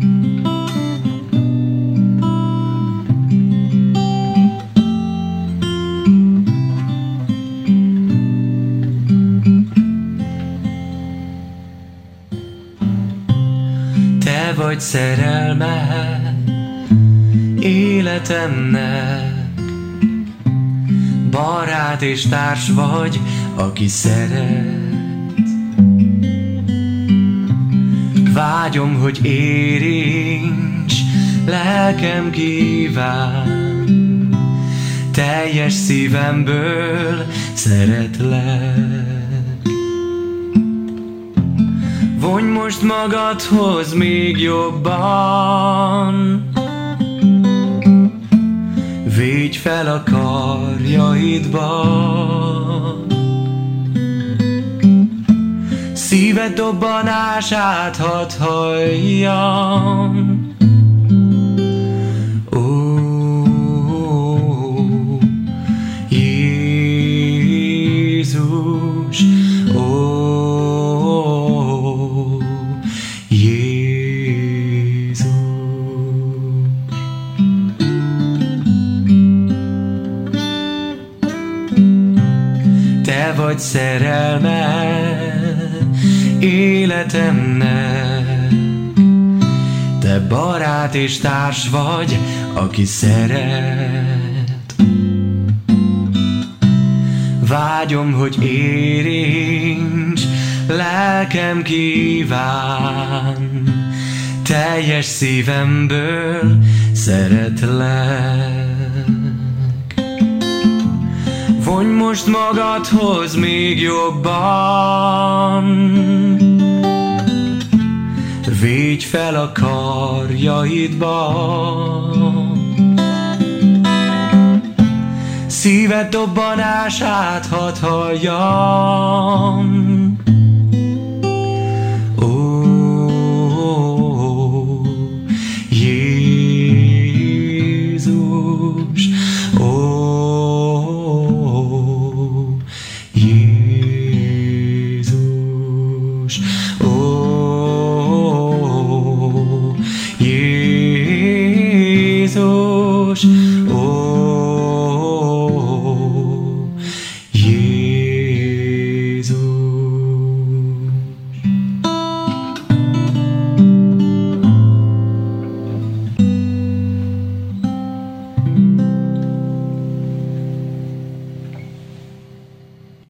Te vagy szerelme életemnek, barát és társ vagy, aki szeret. Vágyom, hogy érints, lelkem kíván, teljes szívemből szeretlek. Vonj most magadhoz még jobban, védj fel a karjaidba. Szíved dobbanását hadd halljam. Ó, Jézus, ó, Jézus. Te vagy szerelme életemnek, te barát és társ vagy, aki szeret. Vágyom, hogy érints, lelkem kíván, teljes szívemből szeretlek. Vonj most magadhoz még jobban, védj fel a karjaidba. Szíved dobbanását hadd halljam.